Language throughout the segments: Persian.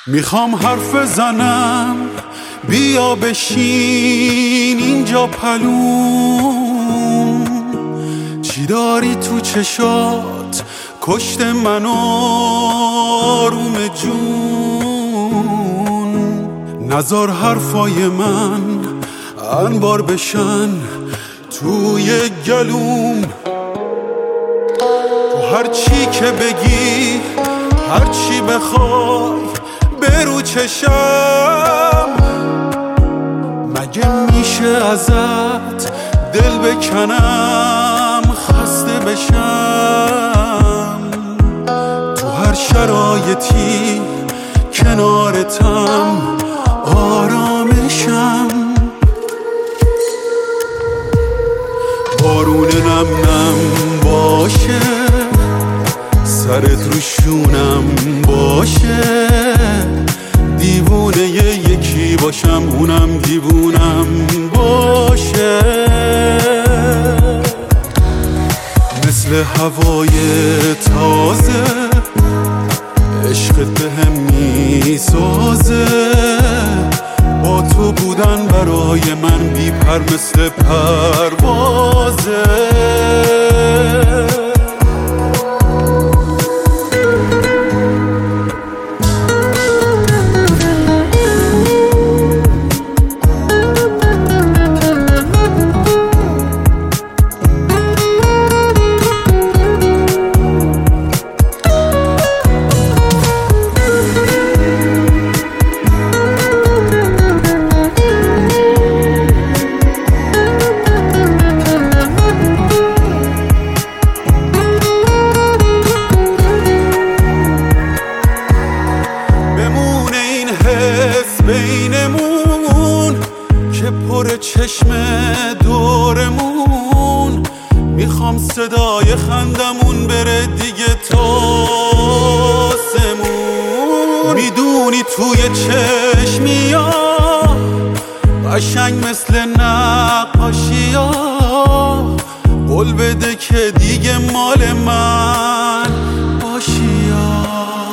میخوام حرف بزنم، بیا بشین اینجا پلوم. چی داری تو چشات کشت من آروم جون؟ نذار حرفای من انبار بشن توی گلوم. تو هر چی که بگی، هر چی بخوای برو چشم. مگه میشه ازت دل بکنم خسته بشم؟ تو هر شرایطی کنارتم آرامشم. بارون نم نم باشه، سرت رو شونم باشه. دیوونه یکی باشم، اونم دیوونم باشه. مثل هوای تازه عشقت بهم میسازه. با تو بودن برای من بی پر مثل پروازه. بینمون که پر چشم دورمون. میخوام صدای خندمون بره دیگه تا سمون. میدونی توی چشمیا قشنگ مثل نقاشیا. قول بده که دیگه مال من باشیا.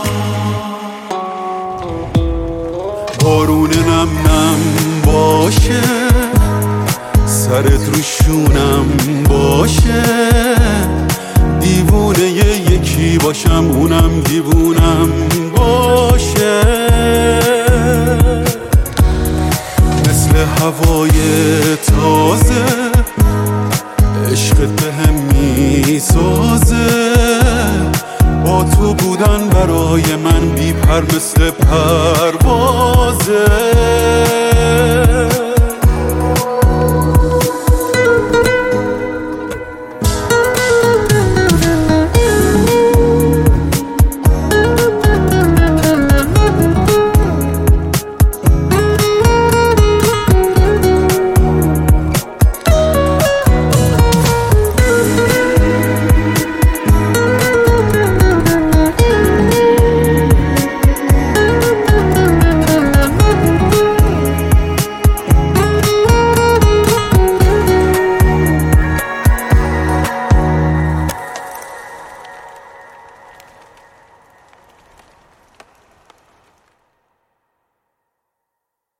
بارون نم نم باشه، سرت رو شونم باشه. دیوونه یکی باشم، اونم دیوونم باشه. مثل هوای تازه عشقت بهم میسازه. با تو بودن برای من بی پر مثل پروازه.